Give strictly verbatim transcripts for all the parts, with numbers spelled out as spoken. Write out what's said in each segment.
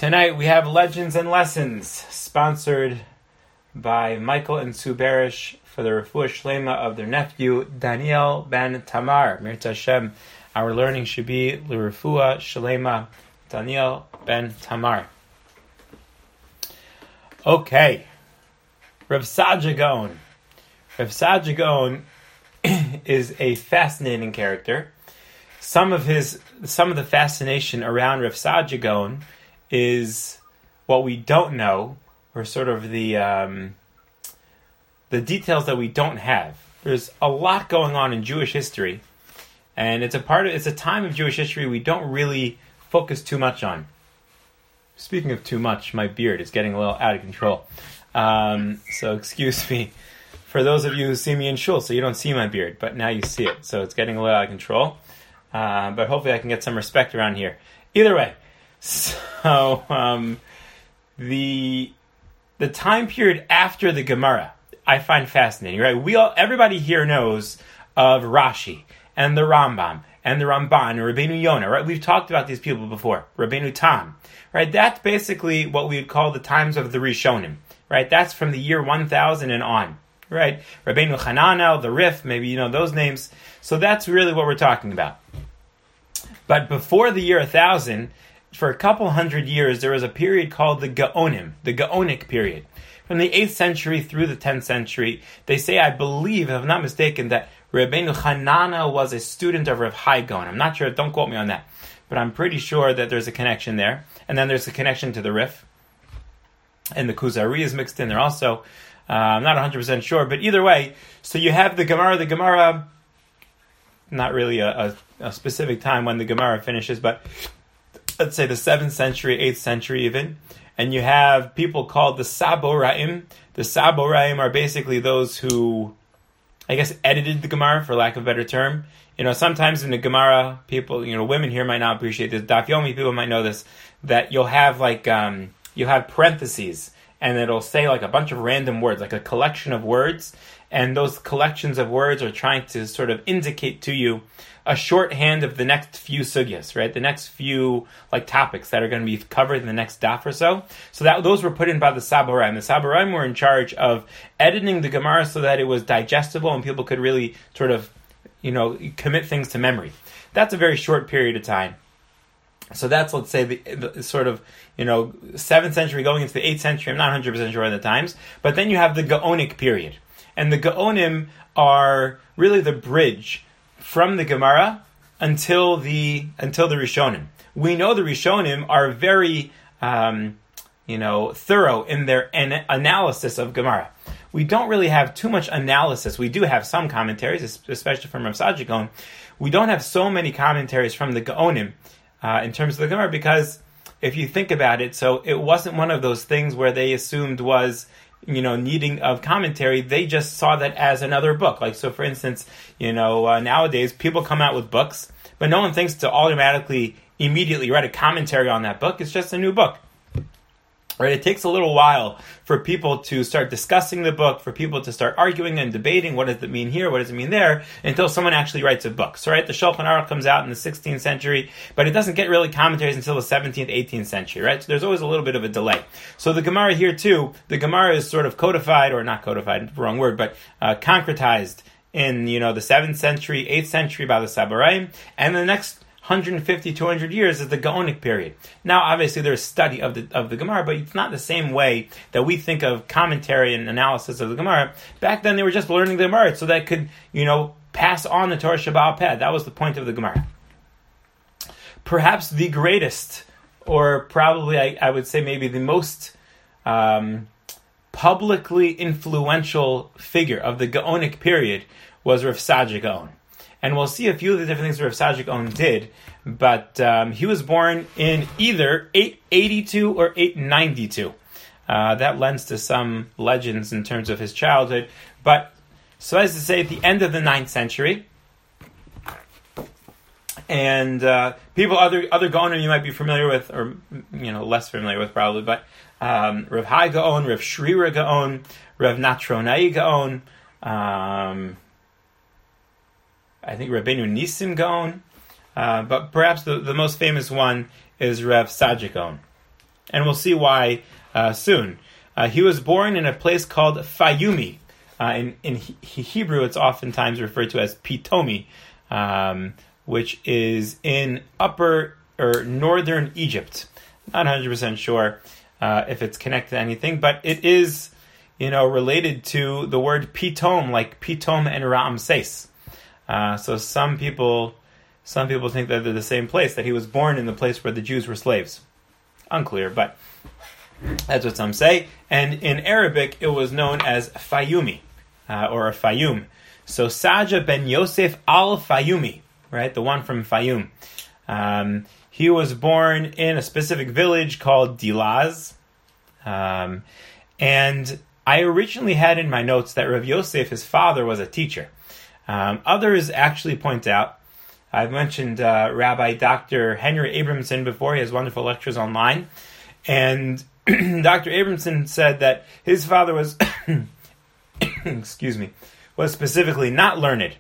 Tonight we have Legends and Lessons, sponsored by Michael and Sue Barish for the refuah shlema of their nephew Daniel ben Tamar. Mirta Hashem, our learning should be the refuah shlema Daniel ben Tamar. Okay, Rav Saadia Gaon. Rav Saadia Gaon is a fascinating character. Some of his, some of the fascination around Rav Saadia Gaon is what we don't know, or sort of the um, the details that we don't have. There's a lot going on in Jewish history, and it's a part of it's a time of Jewish history we don't really focus too much on. Speaking of too much, my beard is getting a little out of control. Um, so excuse me for those of you who see me in shul, so you don't see my beard, but now you see it, so it's getting a little out of control. Uh, but hopefully I can get some respect around here. Either way. So, um, the the time period after the Gemara, I find fascinating, right? We all, everybody here knows of Rashi and the Rambam and the Ramban and Rabbeinu Yonah, right? We've talked about these people before. Rabbeinu Tam, right? That's basically what we would call the times of the Rishonim, right? That's from the year one thousand and on, right? Rabbeinu Hananel, the Rif, maybe you know those names. So that's really what we're talking about. But before the year one thousand, for a couple hundred years, there was a period called the Gaonim, the Gaonic period. From the eighth century through the tenth century, they say, I believe, if I'm not mistaken, that Rabbeinu Hananel was a student of Rav Hai Gaon. I'm not sure, don't quote me on that. But I'm pretty sure that there's a connection there. And then there's a connection to the Rif. And the Kuzari is mixed in there also. Uh, I'm not one hundred percent sure. But either way, so you have the Gemara, the Gemara, not really a, a, a specific time when the Gemara finishes, but let's say the seventh century, eighth century even, and you have people called the Saboraim. The Saboraim are basically those who, I guess, edited the Gemara, for lack of a better term. You know, sometimes in the Gemara, people, you know, women here might not appreciate this. Daf Yomi people might know this, that you'll have like, um, you'll have parentheses, and it'll say like a bunch of random words, like a collection of words, and those collections of words are trying to sort of indicate to you a shorthand of the next few sugyas, right? The next few like topics that are going to be covered in the next daf or so. So that those were put in by the Saboraim. The Saboraim were in charge of editing the Gemara so that it was digestible and people could really sort of, you know, commit things to memory. That's a very short period of time. So that's, let's say, the, the sort of, you know, seventh century going into the eighth century. I'm not one hundred percent sure of the times. But then you have the Gaonic period. And the Gaonim are really the bridge from the Gemara until the until the Rishonim. We know the Rishonim are very, um, you know, thorough in their an- analysis of Gemara. We don't really have too much analysis. We do have some commentaries, especially from Rav Saadia Gaon. We don't have so many commentaries from the Gaonim uh, in terms of the Gemara, because if you think about it, so it wasn't one of those things where they assumed was, you know, needing of commentary. They just saw that as another book. Like, so for instance, you know, uh, nowadays people come out with books, but no one thinks to automatically, immediately write a commentary on that book. It's just a new book. Right? It takes a little while for people to start discussing the book, for people to start arguing and debating, what does it mean here, what does it mean there, until someone actually writes a book. So, right, the Shulchan Aruch comes out in the sixteenth century, but it doesn't get really commentaries until the seventeenth, eighteenth century, right? So there's always a little bit of a delay. So the Gemara here too, the Gemara is sort of codified, or not codified, wrong word, but uh, concretized in, you know, the seventh century, eighth century by the Saboraim, and the next one hundred fifty, two hundred years is the Gaonic period. Now, obviously, there's study of the of the Gemara, but it's not the same way that we think of commentary and analysis of the Gemara. Back then, they were just learning the Gemara so that could, you know, pass on the Torah Shebaal Peh. That was the point of the Gemara. Perhaps the greatest, or probably, I, I would say maybe the most um, publicly influential figure of the Gaonic period was Rav Saadia Gaon. And we'll see a few of the different things Rav Saadia Gaon did, but um, he was born in either eight eighty-two or eight ninety-two. Uh, that lends to some legends in terms of his childhood. But so as to say, at the end of the ninth century, and uh, people, other other Gaonim you might be familiar with, or you know less familiar with probably, but um, Rav Hai Gaon, Rav Shrira Gaon, Rav Natronai Gaon. Um, I think Rabbeinu Nisim Gaon, uh, but perhaps the, the most famous one is Rav Saadia Gaon. and we'll see why uh, soon. Uh, he was born in a place called Fayumi. Uh, in, in he- Hebrew, it's oftentimes referred to as Pitomi, um, which is in upper or northern Egypt. Not one hundred percent sure uh, if it's connected to anything, but it is, you know, related to the word Pitom, like Pitom and Ramses. Uh, so some people, some people think that they're the same place, that he was born in the place where the Jews were slaves. Unclear, but that's what some say. And in Arabic, it was known as Fayumi, uh, or a Fayum. So Saja ben Yosef al-Fayumi, right? The one from Fayum. Um, he was born in a specific village called Dilaz. Um, and I originally had in my notes that Rav Yosef, his father, was a teacher. Um, others actually point out, I've mentioned uh, Rabbi Doctor Henry Abramson before. He has wonderful lectures online. And Doctor Abramson said that his father was, excuse me, was specifically not learned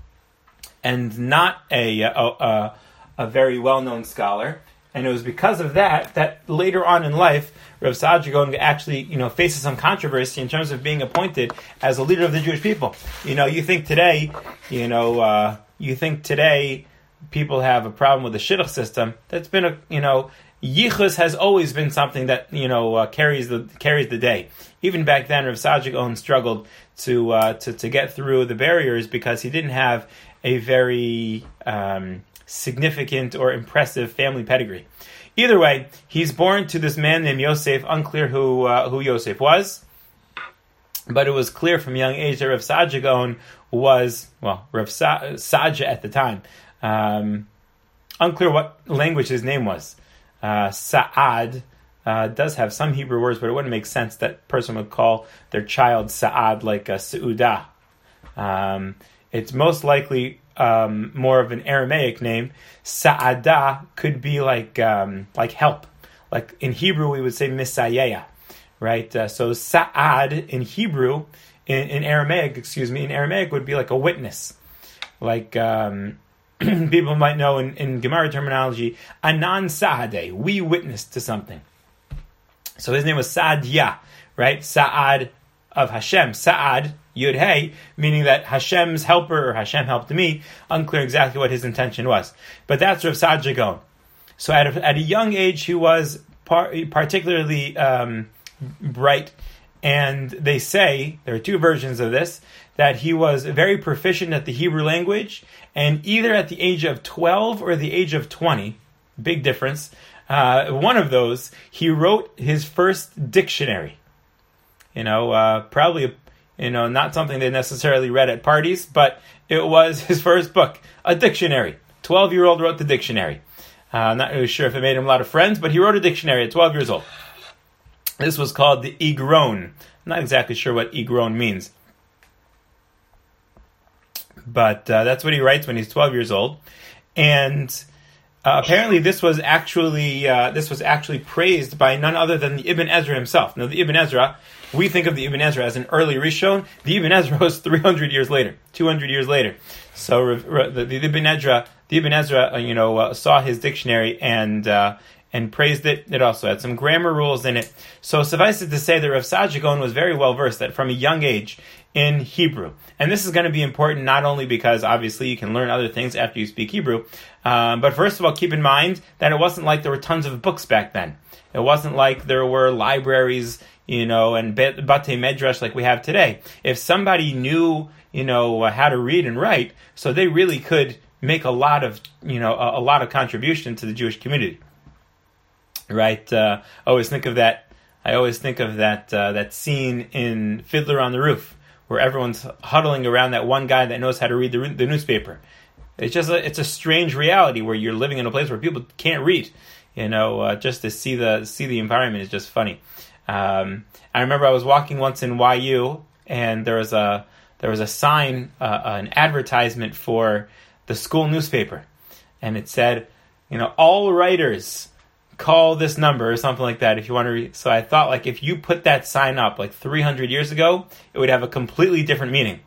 and not a, a, a, a very well-known scholar. And it was because of that, that later on in life, Rav Saadia Gaon actually, you know, faces some controversy in terms of being appointed as a leader of the Jewish people. You know, you think today, you know, uh, you think today people have a problem with the shidduch system. That's been a, you know, yichus has always been something that, you know, uh, carries the carries the day. Even back then, Rav Saadia Gaon struggled to, uh, to to get through the barriers because he didn't have a very um, significant or impressive family pedigree. Either way, he's born to this man named Yosef. Unclear who uh, who Yosef was, but it was clear from young age that Rav Saadia Gaon was, well, Rav Sa- Saadia at the time. Um, unclear what language his name was. Uh, Sa'ad uh, does have some Hebrew words, but it wouldn't make sense that person would call their child Sa'ad like a Seudah. Um, it's most likely Um, more of an Aramaic name. Sa'ada could be like um, like help. Like in Hebrew, we would say Misayeh, right? Uh, so Sa'ad in Hebrew, in, in Aramaic, excuse me, in Aramaic would be like a witness. Like um, people might know in, in Gemara terminology, Anan Sa'adeh, we witnessed to something. So his name was Sa'adiyah, right? Sa'ad of Hashem. Sa'ad, Yud Hey, meaning that Hashem's helper or Hashem helped me. Unclear exactly what his intention was. But that's Rav Saadia Gaon. So at a, at a young age, he was par- particularly um, bright. And they say, there are two versions of this, that he was very proficient at the Hebrew language. And either at the age of twelve or the age of twenty, big difference, uh, one of those, he wrote his first dictionary. You know, uh, probably, you know, not something they necessarily read at parties, but it was his first book, a dictionary. twelve-year-old wrote the dictionary. Uh, I'm not really sure if it made him a lot of friends, but he wrote a dictionary at twelve years old. This was called the Igron. I'm not exactly sure what Igron means. But uh, that's what he writes when he's twelve years old. And uh, apparently this was actually uh, this was actually praised by none other than the Ibn Ezra himself. Now, the Ibn Ezra, we think of the Ibn Ezra as an early Rishon. The Ibn Ezra was three hundred years later, two hundred years later. So the, the Ibn Ezra, the Ibn Ezra, uh, you know, uh, saw his dictionary and uh, and praised it. It also had some grammar rules in it. So suffice it to say that Rav Saadia Gaon was very well versed that from a young age in Hebrew. And this is going to be important not only because obviously you can learn other things after you speak Hebrew, um, but first of all, keep in mind that it wasn't like there were tons of books back then. It wasn't like there were libraries, you know, and Batei Medrash like we have today. If somebody knew, you know, how to read and write, so they really could make a lot of, you know, a, a lot of contribution to the Jewish community. Right? Uh, I always think of that. I always think of that uh, that scene in Fiddler on the Roof, where everyone's huddling around that one guy that knows how to read the, the newspaper. It's just a, it's a strange reality where you're living in a place where people can't read. You know, uh, just to see the see the environment is just funny. Um, I remember I was walking once in Y U, and there was a there was a sign, uh, an advertisement for the school newspaper, and it said, you know, all writers call this number or something like that if you want to read. So I thought, like, if you put that sign up like three hundred years ago, it would have a completely different meaning.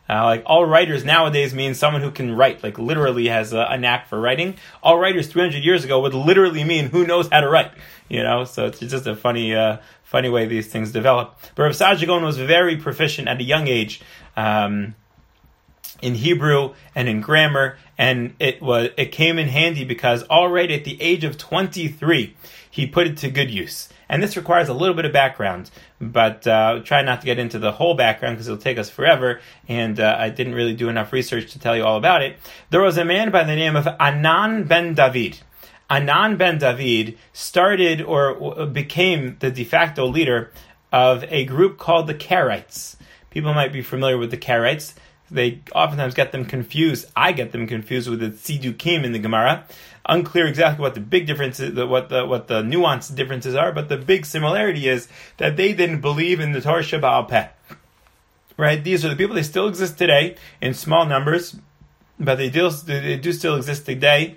Uh, like all writers nowadays means someone who can write, like literally has a, a knack for writing. All writers three hundred years ago would literally mean who knows how to write, you know. So it's just a funny, uh, funny way these things develop. But Rav Saadia Gaon was very proficient at a young age um, in Hebrew and in grammar, and it was it came in handy because already at the age of twenty-three he put it to good use. And this requires a little bit of background, but uh, try not to get into the whole background because it'll take us forever, and uh, I didn't really do enough research to tell you all about it. There was a man by the name of Anan ben David. Anan ben David started or became the de facto leader of a group called the Karaites. People might be familiar with the Karaites. They oftentimes get them confused. I get them confused with the Tzidukim in the Gemara. Unclear exactly what the big differences, what the what the nuanced differences are, but the big similarity is that they didn't believe in the Torah Sheba'al Peh. Right? These are the people. They still exist today in small numbers, but they do they do still exist today,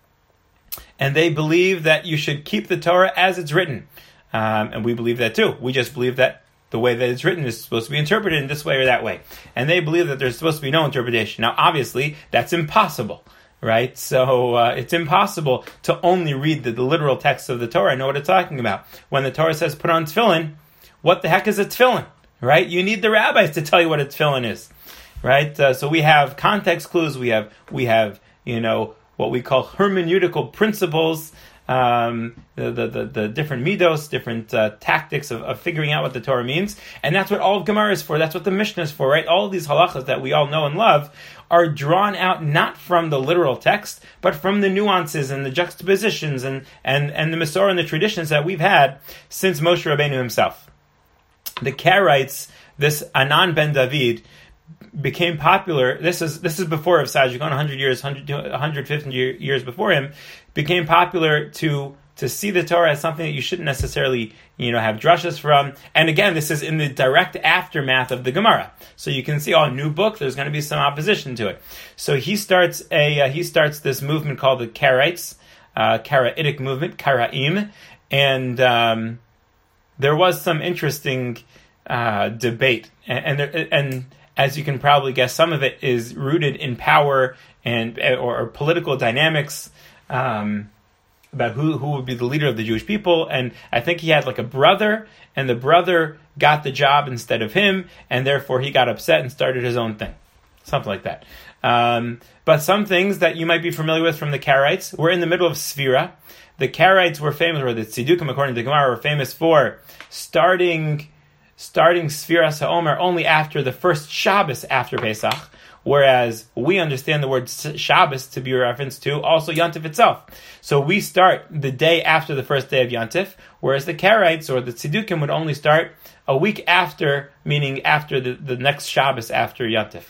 and they believe that you should keep the Torah as it's written, um, and we believe that too. We just believe that the way that it's written is supposed to be interpreted in this way or that way, and they believe that there's supposed to be no interpretation. Now, obviously, that's impossible. Right? So uh, it's impossible to only read the, the literal text of the Torah and know what it's talking about. When the Torah says put on tefillin, what the heck is a tefillin? Right? You need the rabbis to tell you what a tefillin is. Right? Uh, so we have context clues, we have, we have, you know, what we call hermeneutical principles, um, the, the, the, the different midos, different uh, tactics of, of figuring out what the Torah means. And that's what all of Gemara is for. That's what the Mishnah is for, right? All of these halachas that we all know and love are drawn out not from the literal text, but from the nuances and the juxtapositions and, and, and the Masorah and the traditions that we've had since Moshe Rabbeinu himself. The Karaites, this Anan ben David, became popular. This is this is before Rav Saadia Gaon, one hundred years, one hundred fifty years before him, became popular to to see the Torah as something that you shouldn't necessarily, you know, have drashas from. And again, this is in the direct aftermath of the Gemara. So you can see, oh, new book, there's going to be some opposition to it. So he starts a uh, he starts this movement called the Karaites, uh, Karaitic movement, Karaim, and um, there was some interesting uh, debate, and and, there, and as you can probably guess, some of it is rooted in power and or, or political dynamics um, about who, who would be the leader of the Jewish people. And I think he had like a brother, and the brother got the job instead of him, and therefore he got upset and started his own thing. Something like that. Um, but some things that you might be familiar with from the Karaites, we're in the middle of Sfira. The Karaites were famous, or the Tzidukim, according to the Gemara, were famous for starting... starting Sfiras HaOmer only after the first Shabbos after Pesach, whereas we understand the word Shabbos to be a reference to also Yontif itself. So we start the day after the first day of Yontif, whereas the Karaites or the Tzidukim would only start a week after, meaning after the, the next Shabbos after Yontif.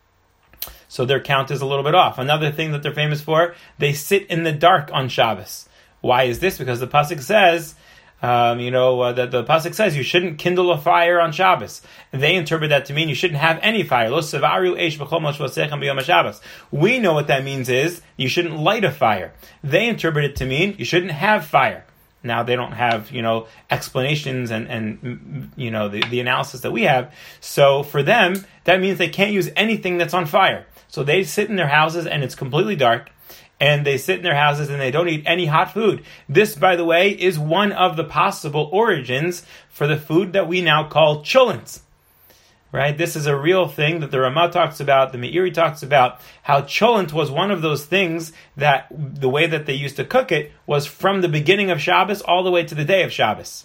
So their count is a little bit off. Another thing that they're famous for, they sit in the dark on Shabbos. Why is this? Because the pasuk says... Um, you know, uh, the, the pasuk says you shouldn't kindle a fire on Shabbos. And they interpret that to mean you shouldn't have any fire. Lo sevaru eish b'chol mashvosechem b'yom HaShabbos. We know what that means is you shouldn't light a fire. They interpret it to mean you shouldn't have fire. Now, they don't have, you know, explanations and, and you know, the, the analysis that we have. So for them, that means they can't use anything that's on fire. So they sit in their houses and it's completely dark. And they sit in their houses and they don't eat any hot food. This, by the way, is one of the possible origins for the food that we now call cholents. Right? This is a real thing that the Ramah talks about, the Meiri talks about, how cholent was one of those things that the way that they used to cook it was from the beginning of Shabbos all the way to the day of Shabbos.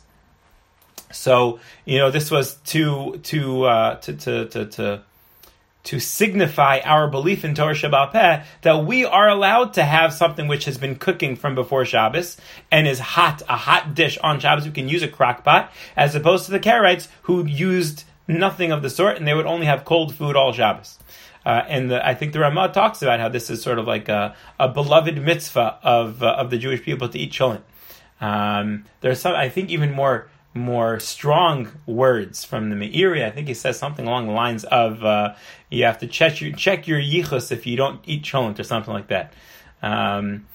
So, you know, this was to to uh, to to to, to to signify our belief in Torah Sheba'al Peh, that we are allowed to have something which has been cooking from before Shabbos and is hot, a hot dish on Shabbos. We can use a crock pot, as opposed to the Karaites who used nothing of the sort, and they would only have cold food all Shabbos. Uh, and the, I think the Ramah talks about how this is sort of like a, a beloved mitzvah of uh, of the Jewish people to eat cholent. Um, there's some, I think, even more more strong words from the Meiri. I think he says something along the lines of uh, you have to check your check your yichus if you don't eat cholent or something like that. Um,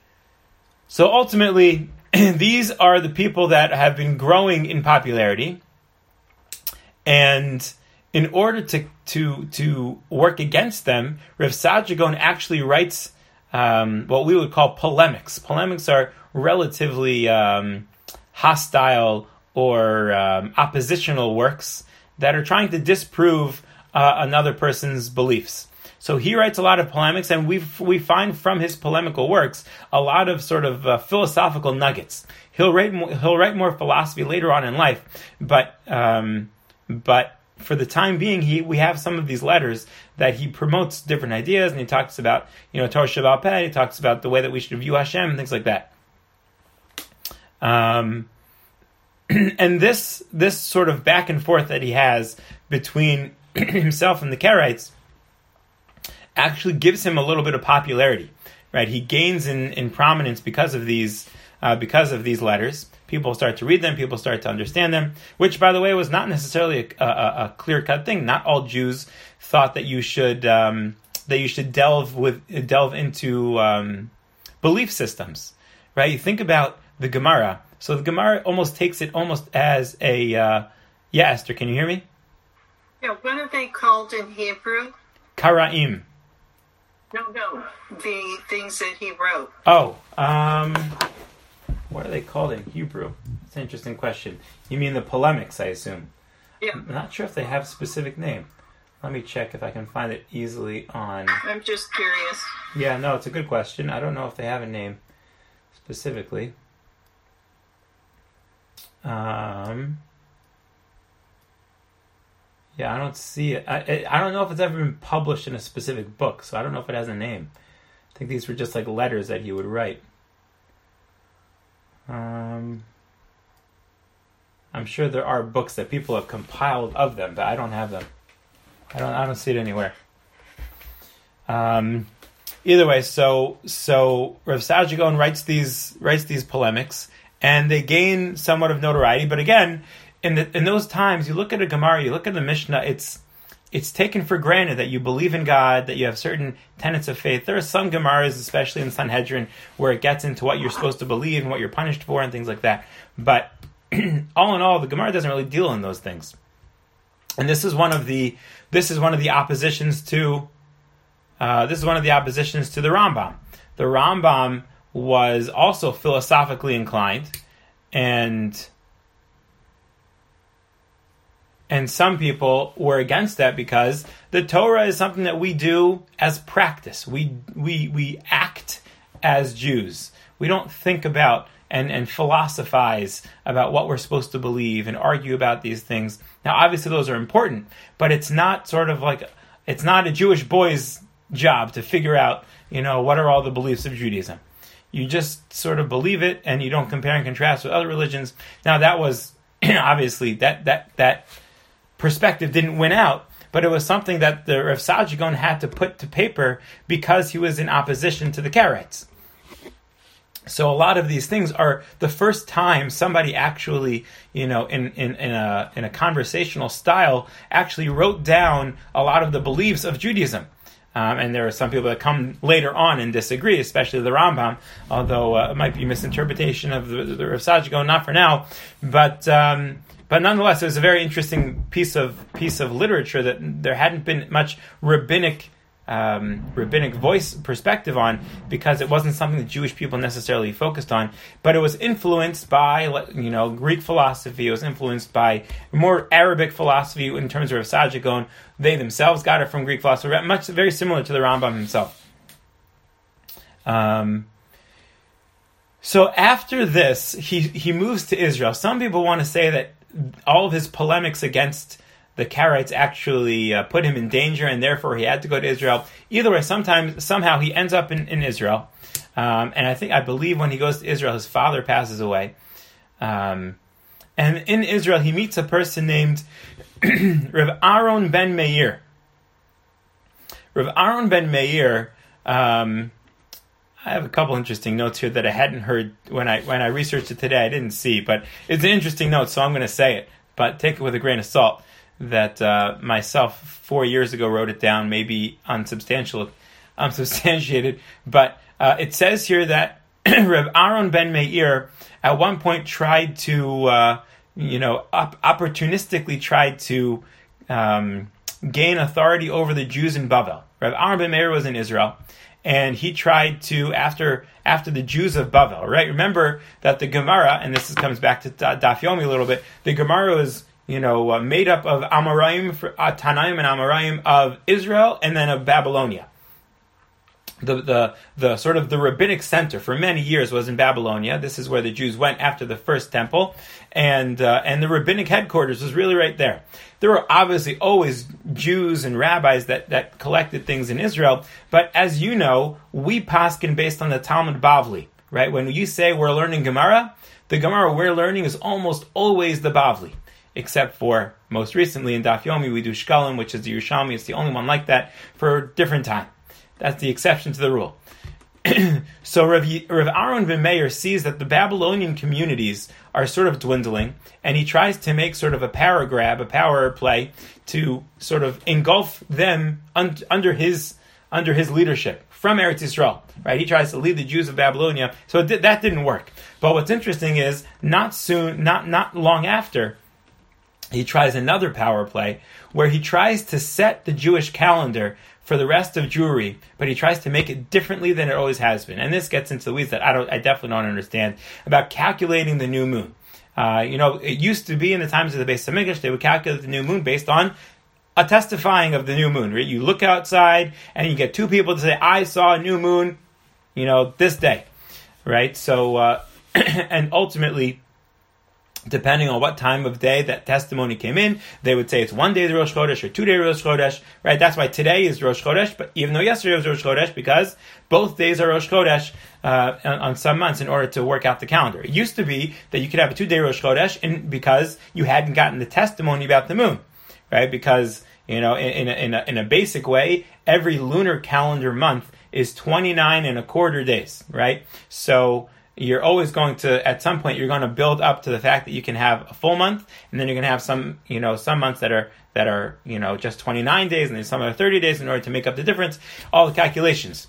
so ultimately, these are the people that have been growing in popularity, and in order to to to work against them, Rav Saadia Gaon actually writes um, what we would call polemics. Polemics are relatively um, hostile or um, oppositional works that are trying to disprove uh, another person's beliefs. So he writes a lot of polemics, and we we find from his polemical works a lot of sort of uh, philosophical nuggets. He'll write more, he'll write more philosophy later on in life, but um, but for the time being, he we have some of these letters that he promotes different ideas, and he talks about, you know, Torah Sheba'al Peh. He talks about the way that we should view Hashem and things like that. Um, and this this sort of back and forth that he has between himself and the Karaites actually gives him a little bit of popularity, right? He gains in, in prominence because of these uh, because of these letters. People start to read them. People start to understand them, which, by the way, was not necessarily a, a, a clear-cut thing. Not all Jews thought that you should um, that you should delve with delve into um, belief systems, right? You think about the Gemara. So the Gemara almost takes it almost as a uh, yeah. Esther, can you hear me? Yeah. What are they called in Hebrew? Karaim. No, no, the things that he wrote. Oh, um, what are they called in Hebrew? That's an interesting question. You mean the polemics, I assume? Yeah. I'm not sure if they have a specific name. Let me check if I can find it easily on... I'm just curious. Yeah, no, it's a good question. I don't know if they have a name specifically. Um... Yeah, I don't see it. I I don't know if it's ever been published in a specific book, so I don't know if it has a name. I think these were just like letters that he would write. Um, I'm sure there are books that people have compiled of them, but I don't have them. I don't. I don't see it anywhere. Um, either way, so so Rav Saadia Gaon writes these writes these polemics, and they gain somewhat of notoriety. But again, In, the, in those times, you look at a Gemara, you look at the Mishnah, it's it's taken for granted that you believe in God, that you have certain tenets of faith. There are some Gemaras, especially in Sanhedrin, where it gets into what you're supposed to believe and what you're punished for and things like that. But all in all, the Gemara doesn't really deal in those things. And this is one of the this is one of the oppositions to uh, this is one of the oppositions to the Rambam. The Rambam was also philosophically inclined, and And some people were against that because the Torah is something that we do as practice. We we we act as Jews. We don't think about and, and philosophize about what we're supposed to believe and argue about these things. Now, obviously, those are important, but it's not sort of like, it's not a Jewish boy's job to figure out, you know, what are all the beliefs of Judaism. You just sort of believe it, and you don't compare and contrast with other religions. Now, that was, obviously, that that that... perspective didn't win out, but it was something that the Rav Saadia Gaon had to put to paper because he was in opposition to the Karaites. So a lot of these things are the first time somebody actually, you know, in, in, in a in a conversational style, actually wrote down a lot of the beliefs of Judaism. Um, and there are some people that come later on and disagree, especially the Rambam, although uh, it might be misinterpretation of the, the Rav Saadia Gaon, not for now, but. Um, But nonetheless, it was a very interesting piece of piece of literature that there hadn't been much rabbinic um, rabbinic voice perspective on, because it wasn't something that Jewish people necessarily focused on. But it was influenced by, you know, Greek philosophy. It was influenced by more Arabic philosophy in terms of Rav Saadia Gaon. They themselves got it from Greek philosophy, much very similar to the Rambam himself. Um. So after this, he he moves to Israel. Some people want to say that all of his polemics against the Karaites actually uh, put him in danger, and therefore he had to go to Israel. Either way, sometimes somehow he ends up in, in Israel, um, and I think I believe when he goes to Israel, his father passes away, um, and in Israel he meets a person named Rav Aaron ben Meir. Rav Aaron ben Meir. Um, I have a couple interesting notes here that I hadn't heard when I when I researched it today. I didn't see, but it's an interesting note, so I'm going to say it. But take it with a grain of salt. That uh, myself four years ago wrote it down, maybe unsubstantial, unsubstantiated. But uh, it says here that Rav Aaron ben Meir at one point tried to, uh, you know, op- opportunistically tried to um, gain authority over the Jews in Bavel. Rav Aaron ben Meir was in Israel, and he tried to, after after the Jews of Bavel, right? Remember that the Gemara, and this is, comes back to Daf Yomi a little bit, the Gemara was, you know, uh, made up of Amoraim, uh, Tanaim and Amoraim of Israel, and then of Babylonia. The, the the sort of the rabbinic center for many years was in Babylonia. This is where the Jews went after the first temple, and uh, and the rabbinic headquarters was really right there. There were obviously always Jews and rabbis that, that collected things in Israel, but as you know, we paskin based on the Talmud Bavli, right? When you say we're learning Gemara, the Gemara we're learning is almost always the Bavli, except for most recently in Daf Yomi we do Shkalim, which is the Yerushalmi. It's the only one like that for a different time. That's the exception to the rule. So Rav, Rav Aaron ben Meir sees that the Babylonian communities are sort of dwindling, and he tries to make sort of a power grab, a power play, to sort of engulf them un- under his under his leadership from Eretz Yisrael. Right? He tries to lead the Jews of Babylonia. So it did, that didn't work. But what's interesting is not soon, not not long after, he tries another power play where he tries to set the Jewish calendar for the rest of Jewry, but he tries to make it differently than it always has been. And this gets into the weeds that I don't, I definitely don't understand about calculating the new moon. Uh, you know, it used to be in the times of the Beis Hamikdash, they would calculate the new moon based on a testifying of the new moon. Right? You look outside and you get two people to say, "I saw a new moon," you know, this day, right? So, uh, and ultimately, depending on what time of day that testimony came in, they would say it's one day the Rosh Chodesh or two day Rosh Chodesh, right? That's why today is Rosh Chodesh, but even though yesterday was Rosh Chodesh, because both days are Rosh Chodesh uh, on, on some months in order to work out the calendar. It used to be that you could have a two day Rosh Chodesh and because you hadn't gotten the testimony about the moon, right? Because, you know, in, in, a, in, a, in a basic way, every lunar calendar month is twenty-nine and a quarter days, right? So you're always going to, at some point, you're going to build up to the fact that you can have a full month, and then you're going to have some, you know, some months that are, that are, you know, just twenty-nine days, and then some are thirty days in order to make up the difference, all the calculations.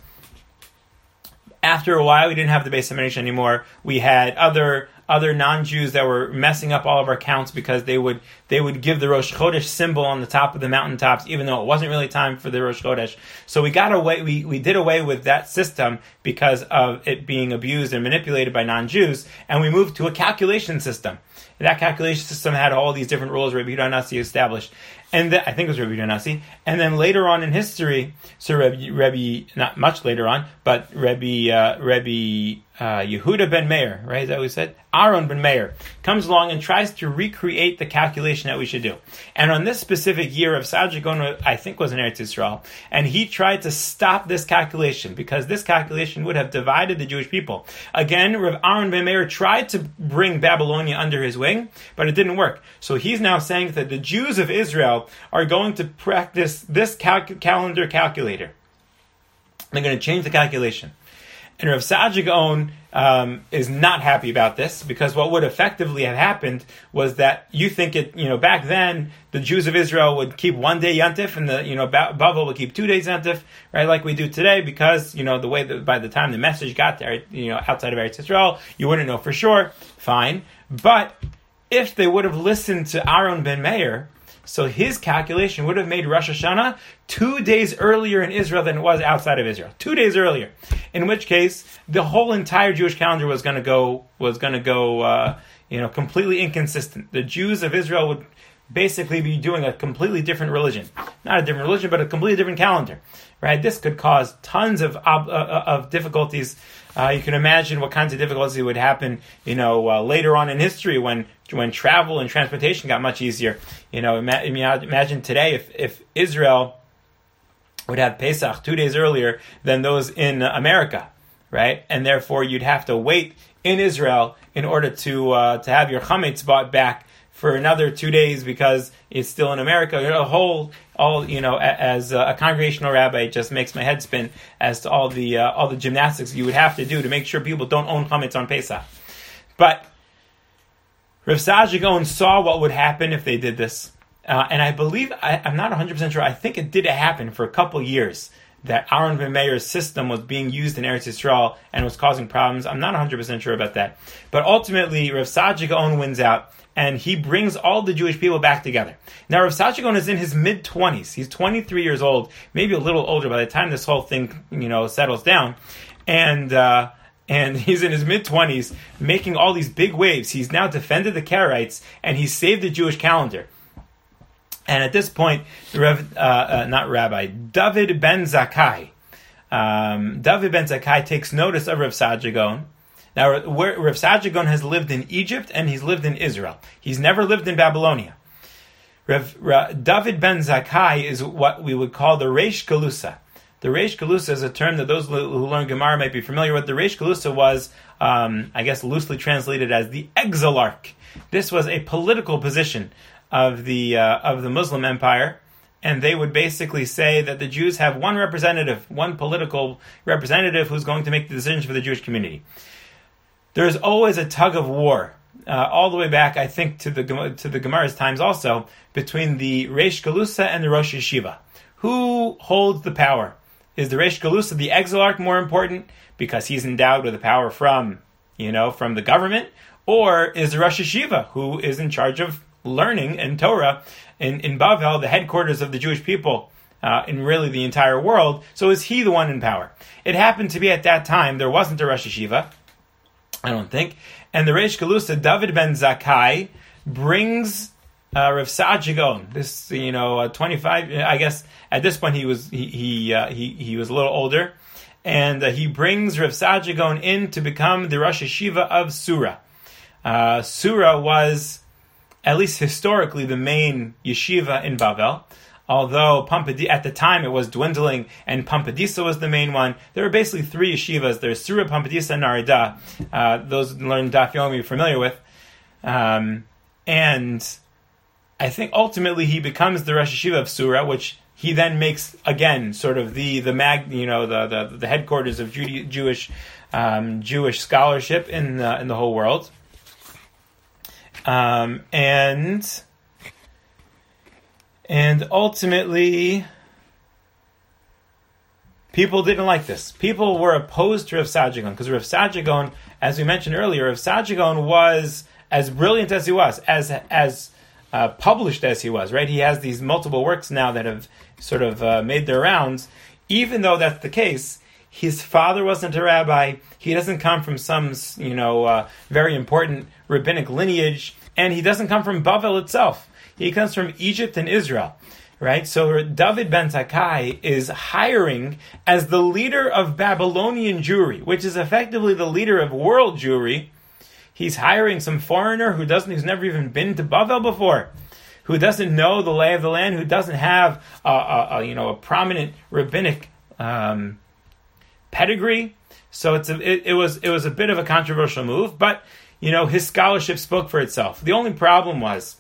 After a while, we didn't have the Beis Hamikdash anymore. We had other other non-Jews that were messing up all of our counts because they would they would give the Rosh Chodesh symbol on the top of the mountaintops, even though it wasn't really time for the Rosh Chodesh. So we got away, we, we did away with that system because of it being abused and manipulated by non-Jews, and we moved to a calculation system. And that calculation system had all these different rules Rabbi Yehuda Nasi established. And the, I think it was Rabbi Yehuda Nasi. And then later on in history, so Rabbi, Rabbi not much later on, but Rabbi, uh, Rabbi uh, Yehuda ben Meir, right? Is that what we said? Aaron ben Meir comes along and tries to recreate the calculation that we should do. And on this specific year of Sajagon, I think was in Eretz Yisrael, and he tried to stop this calculation because this calculation would have divided the Jewish people. Again, Rav Aaron ben Meir tried to bring Babylonia under his wing, but it didn't work. So he's now saying that the Jews of Israel are going to practice this cal- calendar calculator. They're going to change the calculation. And Rav Saadia Gaon um, is not happy about this because what would effectively have happened was that you think it, you know, back then the Jews of Israel would keep one day Yantif and the, you know, Bavel would keep two days Yantif, right, like we do today because, you know, the way that by the time the message got there, you know, outside of Eretz Yisrael, you wouldn't know for sure, fine. But if they would have listened to Aaron ben Meir, so his calculation would have made Rosh Hashanah two days earlier in Israel than it was outside of Israel. Two days earlier. In which case, the whole entire Jewish calendar was going to go, was going to go, uh, you know, completely inconsistent. The Jews of Israel would basically be doing a completely different religion. Not a different religion, but a completely different calendar. Right? This could cause tons of uh, of difficulties. Uh, you can imagine what kinds of difficulties would happen, you know, uh, later on in history when when travel and transportation got much easier. You know, ima- imagine today if, if Israel would have Pesach two days earlier than those in America, right? And therefore you'd have to wait in Israel in order to uh, to have your chametz bought back for another two days because it's still in America. A whole, all you know, as a congregational rabbi, it just makes my head spin as to all the uh, all the gymnastics you would have to do to make sure people don't own chametz on Pesach. But Rav Saadia Gaon saw what would happen if they did this, uh, and I believe I, I'm not one hundred percent sure. I think it did happen for a couple years that Aaron ben Meir's system was being used in Eretz Yisrael and was causing problems. I'm not one hundred percent sure about that. But ultimately, Rav Saadia Gaon wins out, and he brings all the Jewish people back together. Now, Rav Saadia Gaon is in his mid-twenties. He's twenty-three years old, maybe a little older by the time this whole thing, you know, settles down. And uh, and he's in his mid-twenties, making all these big waves. He's now defended the Karaites, and he's saved the Jewish calendar. And at this point, Rev, uh, uh, not Rabbi, David ben Zakkai, um, David ben Zakkai takes notice of Rav Saadia Gaon. Now, where, Rav Saadia Gaon has lived in Egypt and he's lived in Israel. He's never lived in Babylonia. Rev, Rav, David ben Zakkai is what we would call the Reish Galusa. The Reish Galusa is a term that those who learn Gemara might be familiar with. The Reish Galusa was, um, I guess, loosely translated as the exilarch. This was a political position of the uh, of the Muslim empire, and they would basically say that the Jews have one representative, one political representative who's going to make the decisions for the Jewish community. There's always a tug of war, uh, all the way back, I think, to the to the Gemara's times also, between the Reish Galusa and the Rosh Yeshiva. Who holds the power? Is the Reish Galusa, the exilarch, more important because he's endowed with the power from, you know, from the government, or is the Rosh Yeshiva, who is in charge of learning and Torah in, in Bavel, the headquarters of the Jewish people uh, in really the entire world? So is he the one in power? It happened to be at that time there wasn't a Rosh Yeshiva, I don't think, and the Reish Galusa, David ben Zakkai, brings uh, Rav Saadia Gaon, this, you know, uh, twenty-five, I guess at this point he was he he uh, he, he was a little older, and uh, he brings Rav Saadia Gaon in to become the Rosh Yeshiva of Sura. Uh, Sura was, at least historically, the main yeshiva in Bavel. Although Pampadi- at the time it was dwindling, and Pampadisa was the main one. There were basically three yeshivas. There's Sura, Pampadisa, and Narida. Uh, those who learn Daf Yomi are familiar with. Um, and I think ultimately he becomes the Rosh Yeshiva of Sura, which he then makes again sort of the the mag, you know, the the, the headquarters of Judy, Jewish um, Jewish scholarship in the, in the whole world. Um, and and ultimately, people didn't like this. People were opposed to Rav Saadia Gaon because Rav Saadia Gaon, as we mentioned earlier, Rav Saadia Gaon was as brilliant as he was, as as uh, published as he was. Right? He has these multiple works now that have sort of uh, made their rounds. Even though that's the case, his father wasn't a rabbi. He doesn't come from some, you know, uh, very important rabbinic lineage, and he doesn't come from Bavel itself. He comes from Egypt and Israel, right? So David ben Zakkai is hiring as the leader of Babylonian Jewry, which is effectively the leader of world Jewry. He's hiring some foreigner who doesn't, who's never even been to Bavel before, who doesn't know the lay of the land, who doesn't have a, a, a you know a prominent rabbinic um, pedigree. So it's a, it, it was it was a bit of a controversial move, but you know his scholarship spoke for itself. The only problem was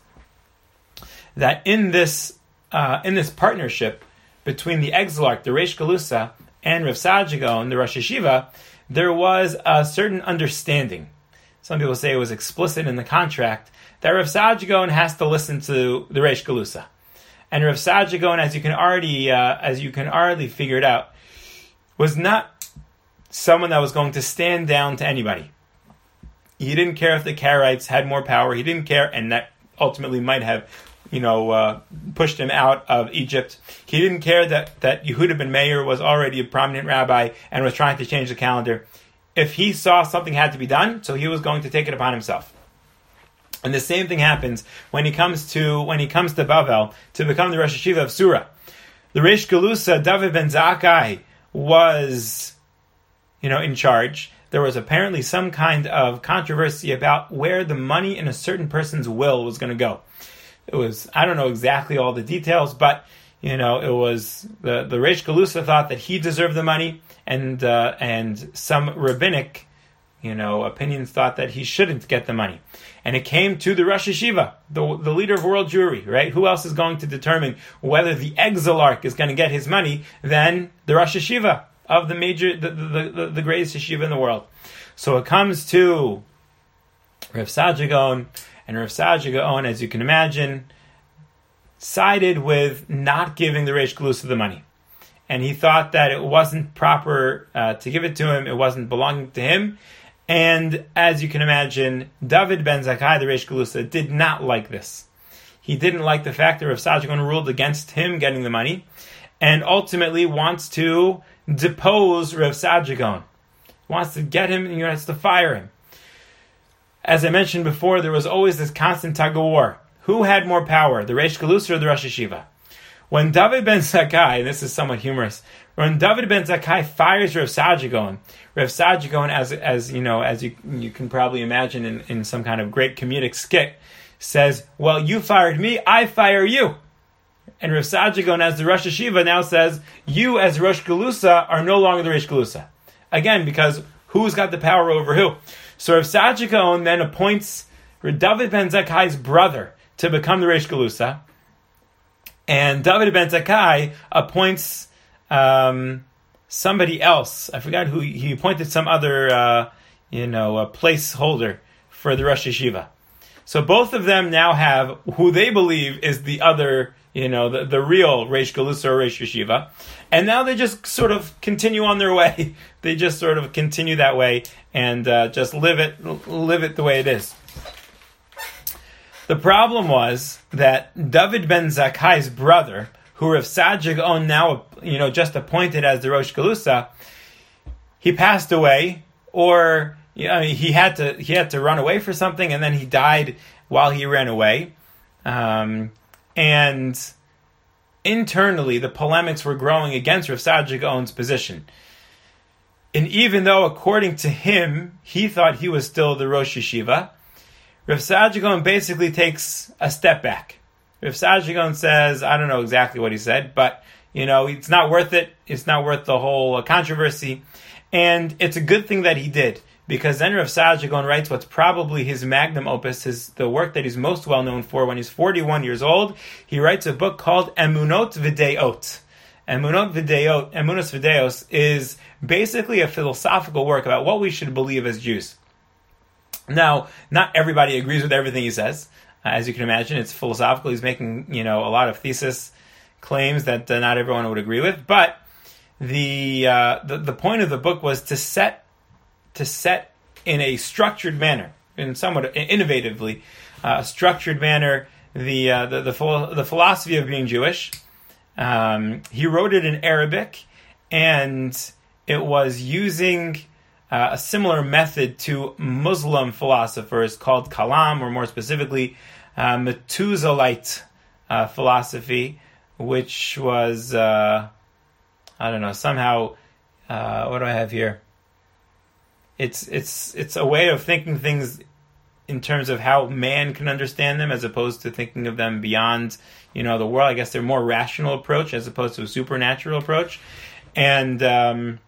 that in this uh, in this partnership between the exilarch, the Reish Galusa, and Rav Saadia Gaon, the Rosh Yeshiva, there was a certain understanding. Some people say it was explicit in the contract that Rav Saadia Gaon has to listen to the Reish Galusa, and Rav Saadia Gaon, as you can already uh, as you can already figure it out, was not someone that was going to stand down to anybody. He didn't care if the Karaites had more power. He didn't care, and that ultimately might have, you know, uh, pushed him out of Egypt. He didn't care that, that Yehuda ben Meir was already a prominent rabbi and was trying to change the calendar. If he saw something had to be done, so he was going to take it upon himself. And the same thing happens when he comes to when he comes to Bavel to become the Rosh Yeshiva of Sura. The Reish Galusa, David ben Zakkai, was, you know, in charge. There was apparently some kind of controversy about where the money in a certain person's will was going to go. It was, I don't know exactly all the details, but, you know, it was, the, the Reish Galusa thought that he deserved the money, and uh, and some rabbinic, you know, opinions thought that he shouldn't get the money. And it came to the Rosh Yeshiva, the, the leader of world Jewry, right? Who else is going to determine whether the exilarch is going to get his money than the Rosh Yeshiva of the major, the, the, the, the greatest yeshiva in the world? So it comes to Rav Saadia Gaon, and Rav Saadia Gaon, as you can imagine, sided with not giving the Reish Galusa the money. and he thought that it wasn't proper uh, to give it to him. It wasn't belonging to him. And as you can imagine, David ben Zakkai, the Reish Galusa, did not like this. He didn't like the fact that Rav Saadia Gaon ruled against him getting the money, and ultimately wants to depose Rav Saadia Gaon. Wants to get him, and he wants to fire him. As I mentioned before, there was always this constant tug of war. Who had more power, the Reish Galusa or the Rosh Yeshiva? When David ben Zakkai, this is somewhat humorous, when David ben Zakkai fires Rav Saadia Gaon, Rav Saadia Gaon, as as you know, as you you can probably imagine in, in some kind of great comedic skit, says, "Well, you fired me, I fire you." And Rav Saadia Gaon, as the Rosh Yeshiva, now says, "You, as Rosh Galusa, are no longer the Reish Galusa." Again, because who's got the power over who? So Rav Saadia Gaon then appoints David ben Zakkai's brother to become the Reish Galusa, and David ben Zakkai appoints um, somebody else. I forgot who he appointed. Some other, uh, you know, a placeholder for the Rosh Yeshiva. So both of them now have who they believe is the other, you know, the, the real Reish Galusa or Reish Yeshiva, and now they just sort of continue on their way. They just sort of continue that way and uh, just live it, live it the way it is. The problem was that David ben Zakkai's brother, who Rav Saadia Gaon now, you know, just appointed as the Rosh Galusa, he passed away, or you know, he had to he had to run away for something, and then he died while he ran away. Um, and internally, the polemics were growing against Rav Saadia Gaon's position. And even though, according to him, he thought he was still the Rosh Yeshiva, Rav Saadia Gaon basically takes a step back. Rav Saadia Gaon says, I don't know exactly what he said, but, you know, it's not worth it. It's not worth the whole controversy. And it's a good thing that he did, because then Rav Saadia Gaon writes what's probably his magnum opus, his the work that he's most well known for. When he's forty-one years old, he writes a book called Emunot V'Deot. Emunot V'Deot, Emunos V'Deos, is basically a philosophical work about what we should believe as Jews. Now, not everybody agrees with everything he says. Uh, as you can imagine, it's philosophical. He's making, you know, a lot of thesis claims that uh, not everyone would agree with. But the, uh, the the point of the book was to set to set in a structured manner, in somewhat innovatively, uh, structured manner, the uh, the the, philo- the philosophy of being Jewish. Um, he wrote it in Arabic, and it was using Uh, a similar method to Muslim philosophers called Kalam, or more specifically, uh, Methuselahite uh, philosophy, which was, uh, I don't know, somehow, uh, what do I have here? It's it's it's a way of thinking things in terms of how man can understand them, as opposed to thinking of them beyond, you know, the world. I guess they're a more rational approach as opposed to a supernatural approach, and um,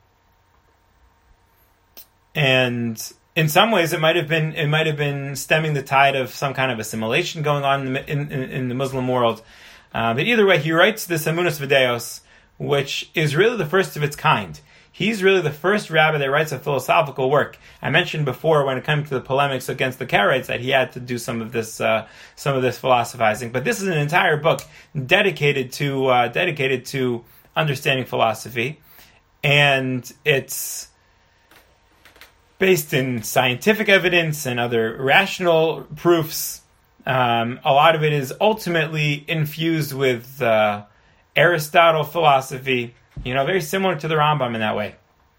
And in some ways, it might have been it might have been stemming the tide of some kind of assimilation going on in the, in, in the Muslim world. Uh, but either way, he writes this Emunos V'Deos, which is really the first of its kind. He's really the first rabbi that writes a philosophical work. I mentioned before, when it came to the polemics against the Karaites, that he had to do some of this uh, some of this philosophizing. But this is an entire book dedicated to uh, dedicated to understanding philosophy, and it's based in scientific evidence and other rational proofs. Um, a lot of it is ultimately infused with uh, Aristotle philosophy, you know, very similar to the Rambam in that way.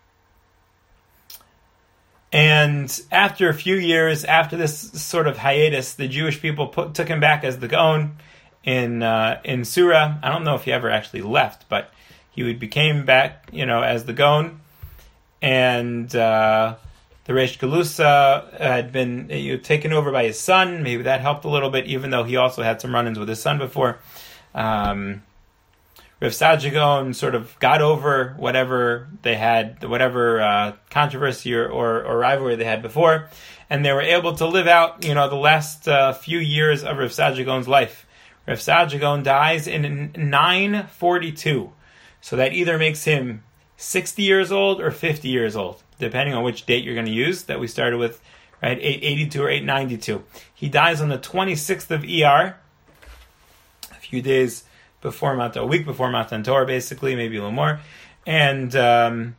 And after a few years, after this sort of hiatus, the Jewish people put, took him back as the Gaon in uh, in Surah. I don't know if he ever actually left, but he became back, you know, as the Gaon. And Uh, The Reish Galusa had been you know, taken over by his son. Maybe that helped a little bit, even though he also had some run-ins with his son before. Um, Rav Saadia Gaon sort of got over whatever they had, whatever uh, controversy or, or, or rivalry they had before, and they were able to live out, you know, the last uh, few years of Rav Saadia Gaon's life. Rav Saadia Gaon dies in nine forty-two, so that either makes him sixty years old or fifty years old, depending on which date you're going to use, that we started with, right, eight eighty-two or eight ninety-two. He dies on the twenty-sixth of Iyar, a few days before Mount, a week before Matan Torah, basically, maybe a little more. And um,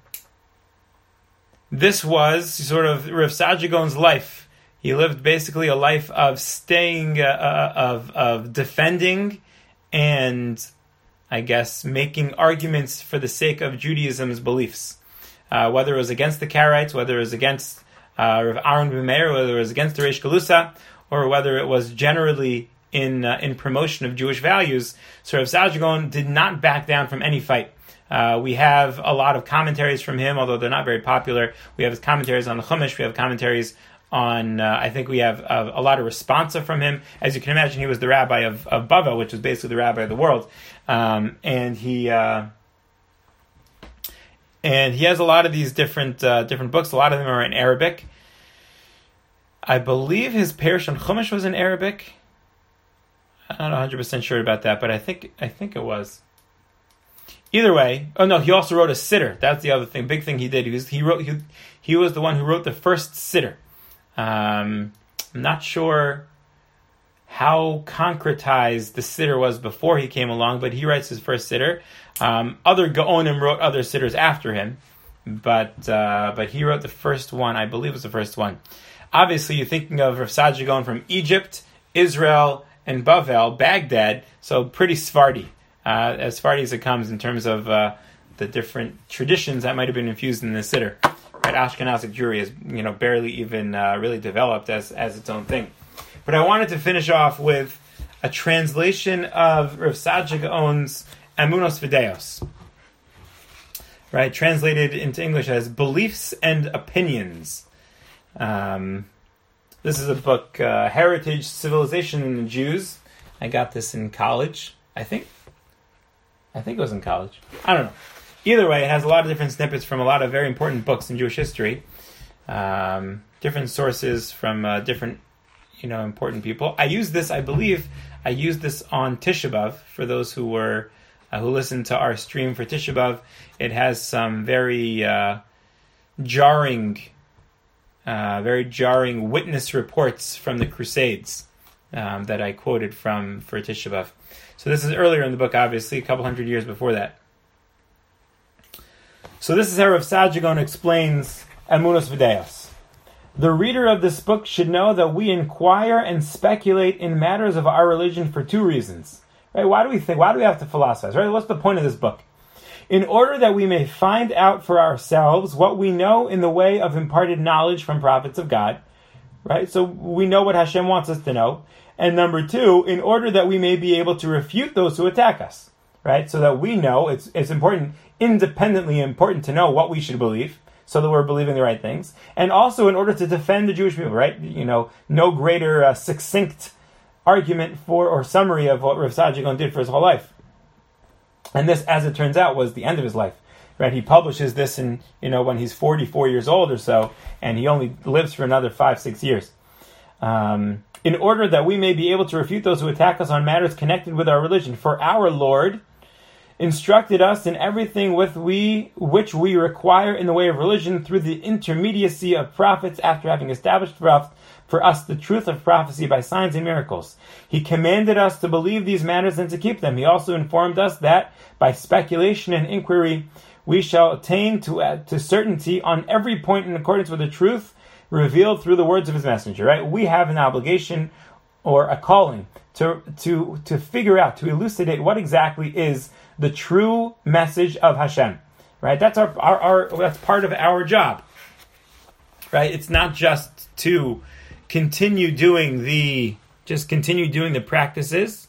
this was sort of Rav Saadia Gaon's life. He lived basically a life of staying, uh, of of defending, and I guess making arguments for the sake of Judaism's beliefs, uh, whether it was against the Karaites, whether it was against uh, Rav Aaron ben Meir, whether it was against the Reish Galusa, or whether it was generally in uh, in promotion of Jewish values. So Rav Saadia Gaon did not back down from any fight. Uh, we have a lot of commentaries from him, although they're not very popular. We have his commentaries on the Chumash. We have commentaries on, uh, I think we have uh, a lot of responsa from him. As you can imagine, he was the rabbi of, of Bavel, which was basically the rabbi of the world. Um, and he uh, and he has a lot of these different uh, different books. A lot of them are in Arabic. I believe his Parish on Chumash was in Arabic. I'm not one hundred percent sure about that, but I think I think it was. Either way, oh no, he also wrote a siddur. That's the other thing, big thing he did. He was he wrote he, he was the one who wrote the first siddur. Um, I'm not sure how concretized the siddur was before he came along, but he writes his first siddur. Um, other Gaonim wrote other siddurs after him, but uh, but he wrote the first one. I believe was the first one. Obviously, you're thinking of Rav Saadia Gaon from Egypt, Israel, and Bavel, Baghdad. So pretty Sephardi. Uh, as far as it comes in terms of uh, the different traditions that might have been infused in the siddur. Right, Ashkenazic Jewry is, you know, barely even uh, really developed as as its own thing. But I wanted to finish off with a translation of Rav Saadia Gaon's Emunos V'Deos, right, translated into English as Beliefs and Opinions. Um, this is a book, uh, Heritage, Civilization, and the Jews. I got this in college, I think. I think it was in college. I don't know. Either way, it has a lot of different snippets from a lot of very important books in Jewish history. Um, different sources from uh, different, you know, important people. I used this, I believe, I used this on Tisha B'Av for those who were, uh, who listened to our stream for Tisha B'Av. It has some very uh, jarring, uh, very jarring witness reports from the Crusades um, that I quoted from for Tisha B'Av. So this is earlier in the book, obviously, a couple hundred years before that. So this is how Rav Saadia Gaon explains Emunos V'Deos. The reader of this book should know that we inquire and speculate in matters of our religion for two reasons. Right? Why do we think? Why do we have to philosophize? Right? What's the point of this book? In order that we may find out for ourselves what we know in the way of imparted knowledge from prophets of God. Right? So we know what Hashem wants us to know. And number two, in order that we may be able to refute those who attack us, right? So that we know, it's it's important, independently important to know what we should believe, so that we're believing the right things. And also in order to defend the Jewish people, right? You know, no greater uh, succinct argument for, or summary of what Rav Saadia Gaon did for his whole life. And this, as it turns out, was the end of his life, right? He publishes this in, you know, when he's forty-four years old or so, and he only lives for another five, six years. Um... In order that we may be able to refute those who attack us on matters connected with our religion. For our Lord instructed us in everything with we which we require in the way of religion through the intermediacy of prophets after having established for us the truth of prophecy by signs and miracles. He commanded us to believe these matters and to keep them. He also informed us that by speculation and inquiry we shall attain to, uh, to certainty on every point in accordance with the truth revealed through the words of his messenger, right? We have an obligation or a calling to to to figure out, to elucidate what exactly is the true message of Hashem, right? That's our, our, our that's part of our job, right? It's not just to continue doing the just continue doing the practices,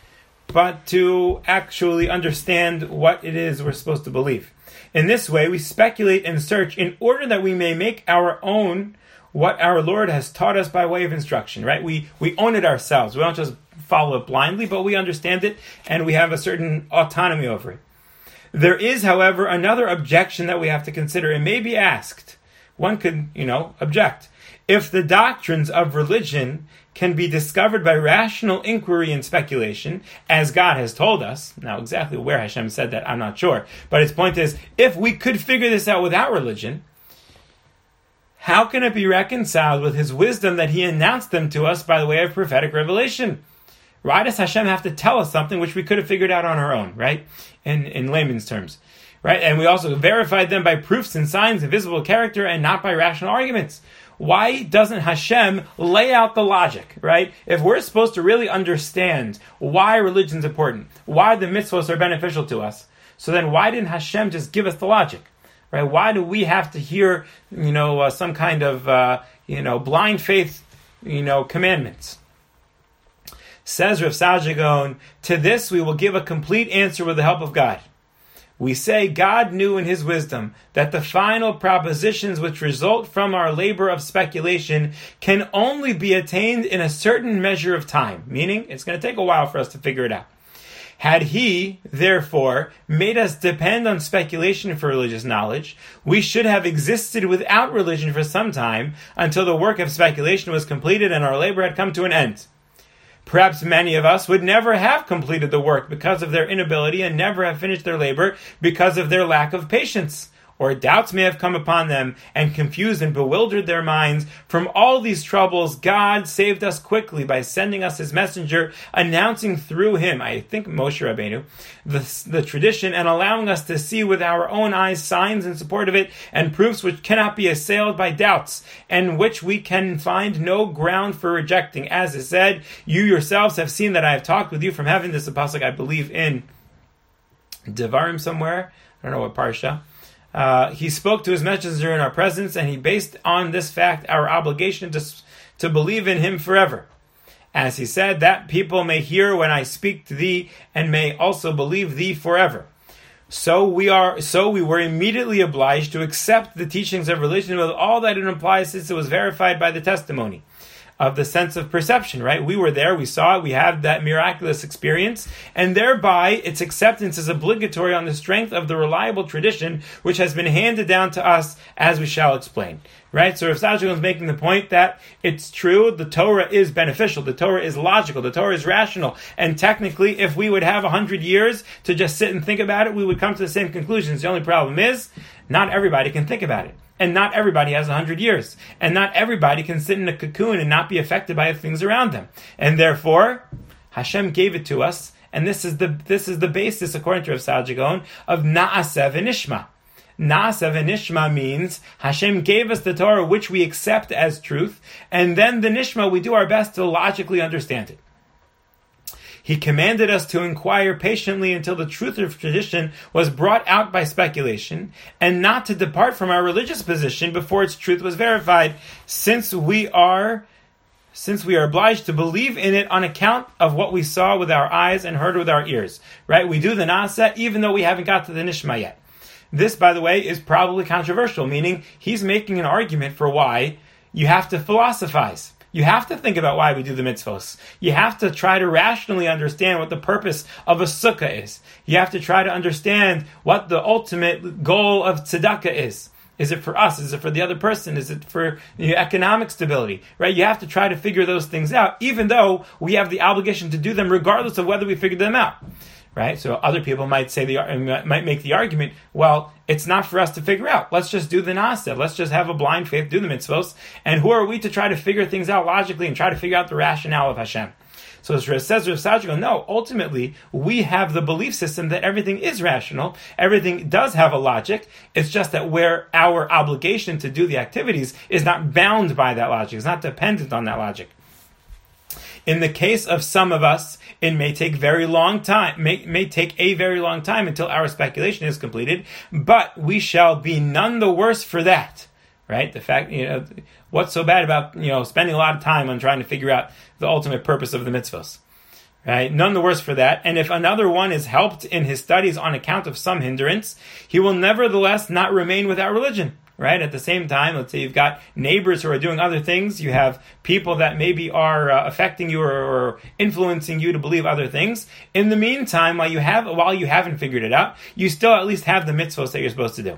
but to actually understand what it is we're supposed to believe. In this way, we speculate and search in order that we may make our own what our Lord has taught us by way of instruction, right? We we own it ourselves. We don't just follow it blindly, but we understand it, and we have a certain autonomy over it. There is, however, another objection that we have to consider. It may be asked. One could, you know, object. If the doctrines of religion can be discovered by rational inquiry and speculation, as God has told us, now exactly where Hashem said that, I'm not sure, but his point is, if we could figure this out without religion, how can it be reconciled with his wisdom that he announced them to us by the way of prophetic revelation? Why does Hashem have to tell us something which we could have figured out on our own, right? In, in layman's terms. Right? And we also verified them by proofs and signs of visible character and not by rational arguments. Why doesn't Hashem lay out the logic, right? If we're supposed to really understand why religion's important, why the mitzvahs are beneficial to us, so then why didn't Hashem just give us the logic, right? Why do we have to hear, you know, uh, some kind of, uh, you know, blind faith, you know, commandments? Says Rav Saadia Gaon, to this we will give a complete answer with the help of God. We say God knew in His wisdom that the final propositions which result from our labor of speculation can only be attained in a certain measure of time, meaning it's going to take a while for us to figure it out. Had He, therefore, made us depend on speculation for religious knowledge, we should have existed without religion for some time until the work of speculation was completed and our labor had come to an end. Perhaps many of us would never have completed the work because of their inability and never have finished their labor because of their lack of patience. Or doubts may have come upon them and confused and bewildered their minds. From all these troubles, God saved us quickly by sending us His messenger, announcing through him, I think Moshe Rabbeinu, the, the tradition and allowing us to see with our own eyes signs in support of it and proofs which cannot be assailed by doubts and which we can find no ground for rejecting. As is said, you yourselves have seen that I have talked with you from heaven. This is a pasuk I believe in Devarim somewhere. I don't know what parsha. Uh, he spoke to his messenger in our presence, and he based on this fact our obligation to, to believe in him forever. As he said, that people may hear when I speak to thee, and may also believe thee forever. So we are. So we were immediately obliged to accept the teachings of religion with all that it implies, since it was verified by the testimony of the sense of perception, right? We were there, we saw it, we had that miraculous experience, and thereby its acceptance is obligatory on the strength of the reliable tradition which has been handed down to us, as we shall explain. Right? So Rav Saadia is making the point that it's true, the Torah is beneficial, the Torah is logical, the Torah is rational, and technically if we would have a hundred years to just sit and think about it, we would come to the same conclusions. The only problem is, not everybody can think about it. And not everybody has a hundred years. And not everybody can sit in a cocoon and not be affected by the things around them. And therefore, Hashem gave it to us. And this is the this is the basis, according to Rav Saadia Gaon, of Na'aseh v'nishma. Na'aseh v'nishma means Hashem gave us the Torah, which we accept as truth. And then the nishma, we do our best to logically understand it. He commanded us to inquire patiently until the truth of tradition was brought out by speculation, and not to depart from our religious position before its truth was verified, since we are since we are obliged to believe in it on account of what we saw with our eyes and heard with our ears. Right? We do the na'aseh even though we haven't got to the nishma yet. This, by the way, is probably controversial, meaning he's making an argument for why you have to philosophize. You have to think about why we do the mitzvos. You have to try to rationally understand what the purpose of a sukkah is. You have to try to understand what the ultimate goal of tzedakah is. Is it for us? Is it for the other person? Is it for you know, economic stability? Right? You have to try to figure those things out, even though we have the obligation to do them regardless of whether we figured them out. Right? So other people might say the might make the argument, well, it's not for us to figure out. Let's just do the na'aseh. Let's just have a blind faith, do the mitzvos. And who are we to try to figure things out logically and try to figure out the rationale of Hashem? So as says Rav Saadia, no, ultimately, we have the belief system that everything is rational, everything does have a logic, it's just that where our obligation to do the activities is not bound by that logic, it's not dependent on that logic. In the case of some of us, it may take very long time, may, may take a very long time until our speculation is completed, but we shall be none the worse for that. Right? The fact, you know, what's so bad about, you know, spending a lot of time on trying to figure out the ultimate purpose of the mitzvahs? Right? None the worse for that. And if another one is helped in his studies on account of some hindrance, he will nevertheless not remain without religion. Right? At the same time, let's say you've got neighbors who are doing other things. You have people that maybe are uh, affecting you or, or influencing you to believe other things. In the meantime, while you have, while you haven't figured it out, you still at least have the mitzvahs that you're supposed to do.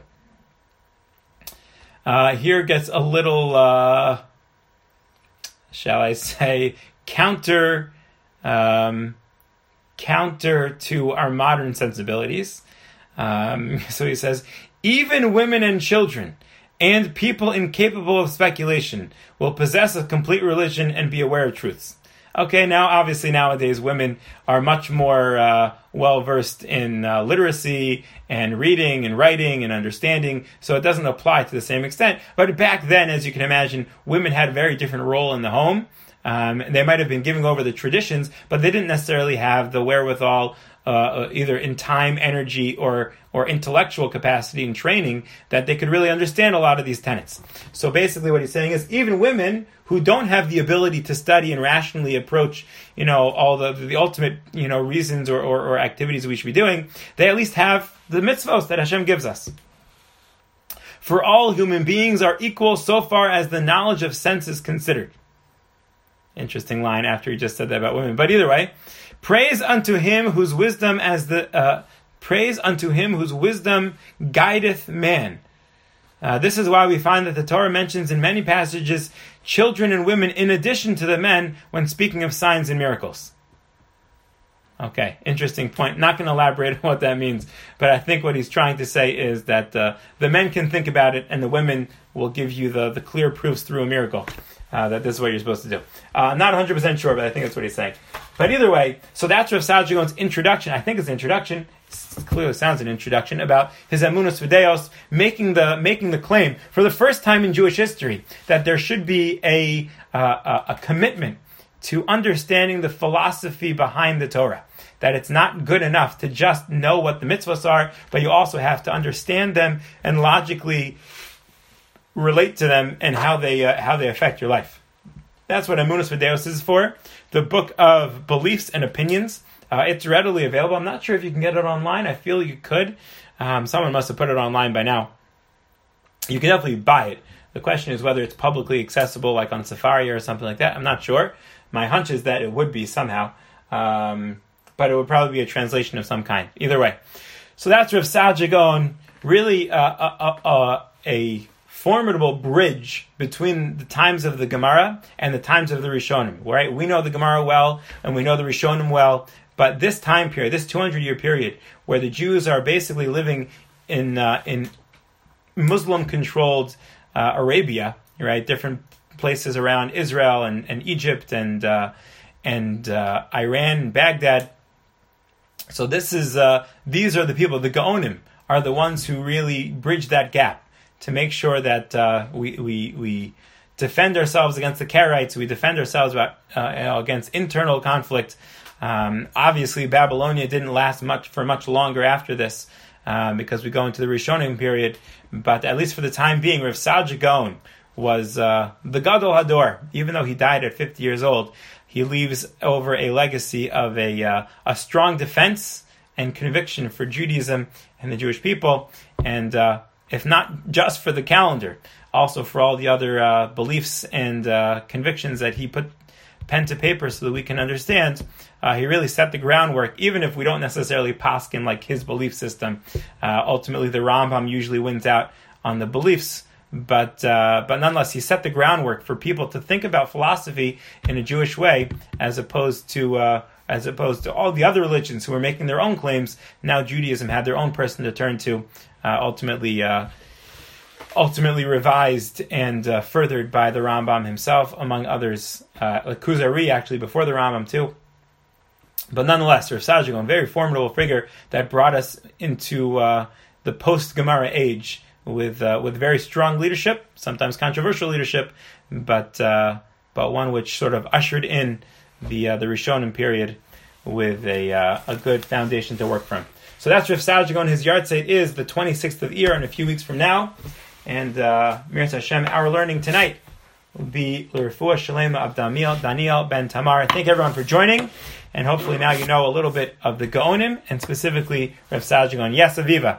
Uh, here gets a little, uh, shall I say, counter, um, counter to our modern sensibilities. Um, so he says, even women and children and people incapable of speculation will possess a complete religion and be aware of truths. Okay, now obviously nowadays women are much more uh, well versed in uh, literacy and reading and writing and understanding, so it doesn't apply to the same extent. But back then, as you can imagine, women had a very different role in the home. Um, they might have been giving over the traditions, but they didn't necessarily have the wherewithal, uh, either in time, energy, or or intellectual capacity and training that they could really understand a lot of these tenets. So basically what he's saying is even women who don't have the ability to study and rationally approach, you know, all the the ultimate, you know, reasons or, or, or activities we should be doing, they at least have the mitzvos that Hashem gives us. For all human beings are equal so far as the knowledge of sense is considered. Interesting line after he just said that about women. But either way, praise unto him whose wisdom as the uh, praise unto him whose wisdom guideth man. Uh, this is why we find that the Torah mentions in many passages children and women in addition to the men when speaking of signs and miracles. Okay, interesting point. Not going to elaborate on what that means, but I think what he's trying to say is that uh, the men can think about it and the women will give you the, the clear proofs through a miracle. Uh, that this is what you're supposed to do. Uh, I'm not one hundred percent sure, but I think that's what he's saying. But either way, so that's Rav Saadia Gaon's introduction. I think it's an introduction. It clearly sounds an introduction about his Emunus V'Deos, making the making the claim for the first time in Jewish history that there should be a uh, a, a commitment to understanding the philosophy behind the Torah. That it's not good enough to just know what the mitzvahs are, but you also have to understand them and logically relate to them and how they uh, how they affect your life. That's what Emunus V'Deos is for. The book of beliefs and opinions. Uh, it's readily available. I'm not sure if you can get it online. I feel you could. Um, someone must have put it online by now. You can definitely buy it. The question is whether it's publicly accessible, like on Safari or something like that. I'm not sure. My hunch is that it would be somehow, um, but it would probably be a translation of some kind. Either way, so that's Rav Saadia Gaon, really uh, a, a, a formidable bridge between the times of the Gemara and the times of the Rishonim. Right? We know the Gemara well, and we know the Rishonim well, but this time period, this two hundred year period, where the Jews are basically living in uh, in Muslim-controlled uh, Arabia, right? Different places around Israel and, and Egypt and uh, and uh, Iran and Baghdad. So this is uh, these are the people. The Gaonim are the ones who really bridge that gap to make sure that uh, we we we defend ourselves against the Karaites. We defend ourselves about, uh, against internal conflict. Um, obviously, Babylonia didn't last much for much longer after this uh, because we go into the Rishonim period. But at least for the time being, Rav Saadia Gaon was uh, the Gadol Hador. Even though he died at fifty years old, he leaves over a legacy of a uh, a strong defense and conviction for Judaism and the Jewish people, and uh, if not just for the calendar, also for all the other uh, beliefs and uh, convictions that he put pen to paper so that we can understand. Uh, he really set the groundwork, even if we don't necessarily paskin like his belief system. Uh, ultimately, the Rambam usually wins out on the beliefs, but uh, but nonetheless, he set the groundwork for people to think about philosophy in a Jewish way, as opposed to uh, as opposed to all the other religions who were making their own claims. Now Judaism had their own person to turn to, uh, ultimately uh, ultimately revised and uh, furthered by the Rambam himself, among others, uh, like Kuzari, actually, before the Rambam too. But nonetheless, Rav Saadia Gaon, a very formidable figure that brought us into uh, the post-Gemara age with uh, with very strong leadership, sometimes controversial leadership, but uh, but one which sort of ushered in the uh, the Rishonim period with a uh, a good foundation to work from. So that's Rav Saadia Gaon. His yahrzeit is the twenty-sixth of Iyar in a few weeks from now. And uh, Miras Hashem, our learning tonight will be L'Refuah Shalema of Daniel, Daniel Ben Tamar. Thank everyone for joining, and hopefully now you know a little bit of the Gaonim, and specifically Rav Saadia Gaon. Yes, Aviva.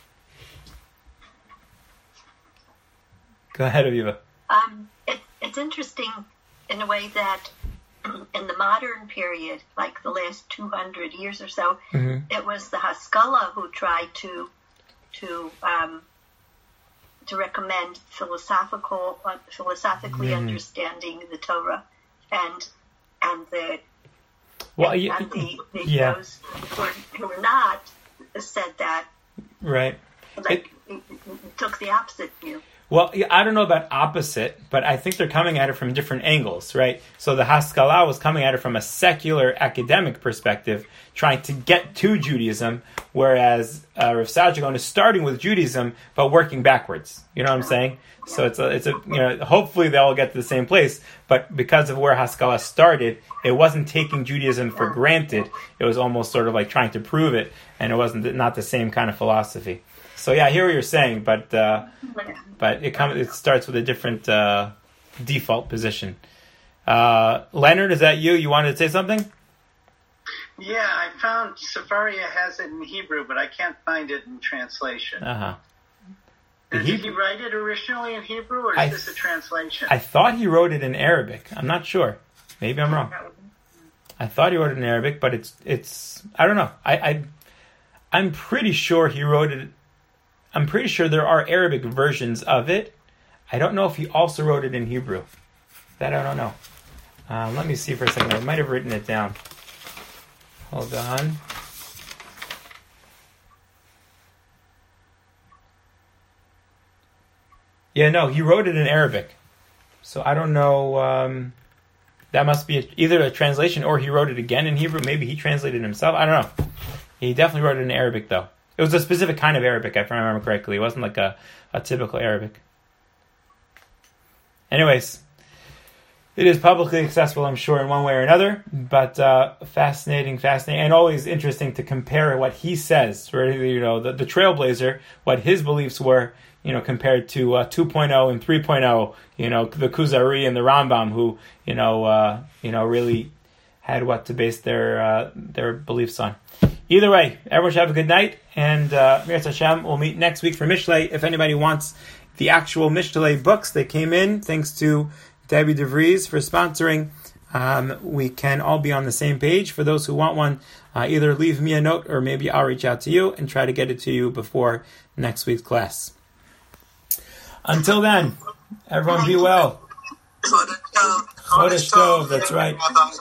Go ahead, Aviva. Um, it, it's interesting in a way that in the modern period, like the last two hundred years or so, mm-hmm. it was the Haskalah who tried to to um, to recommend philosophical, uh, philosophically mm. understanding the Torah, and and the well, and, yeah, and the, the yeah. those who were, who were not said that right. Like it, took the opposite view. Well, I don't know about opposite, but I think they're coming at it from different angles, right? So the Haskalah was coming at it from a secular academic perspective, trying to get to Judaism, whereas uh, Rav Saadia Gaon is starting with Judaism, but working backwards. You know what I'm saying? So it's a, it's a, you know, hopefully they all get to the same place, but because of where Haskalah started, it wasn't taking Judaism for granted. It was almost sort of like trying to prove it, and it wasn't not the same kind of philosophy. So yeah, I hear what you're saying, but uh, but it comes it starts with a different uh, default position. Uh, Leonard, is that you? You wanted to say something? Yeah, I found Sefaria has it in Hebrew, but I can't find it in translation. Uh huh. Did he write it originally in Hebrew, or is I, this a translation? I thought he wrote it in Arabic. I'm not sure. Maybe I'm wrong. I thought he wrote it in Arabic, but it's it's I don't know. I, I I'm pretty sure he wrote it. I'm pretty sure there are Arabic versions of it. I don't know if he also wrote it in Hebrew. That I don't know. Uh, let me see for a second. I might have written it down. Hold on. Yeah, no, he wrote it in Arabic. So I don't know. Um, that must be a, either a translation or he wrote it again in Hebrew. Maybe he translated it himself. I don't know. He definitely wrote it in Arabic, though. It was a specific kind of Arabic, if I remember correctly. It wasn't like a, a typical Arabic. Anyways, it is publicly accessible, I'm sure, in one way or another. But uh, fascinating, fascinating, and always interesting to compare what he says. Right? You know, the, the Trailblazer, what his beliefs were, you know, compared to uh, two point oh and three point oh. You know, the Kuzari and the Rambam, who you know, uh, you know, really had what to base their uh, their beliefs on. Either way, everyone should have a good night, and uh, Mirz Hashem, we'll meet next week for Mishlei. If anybody wants the actual Mishlei books, they came in, thanks to Debbie DeVries for sponsoring. Um, we can all be on the same page. For those who want one, uh, either leave me a note, or maybe I'll reach out to you and try to get it to you before next week's class. Until then, everyone be well. Chodesh Tov, that's right.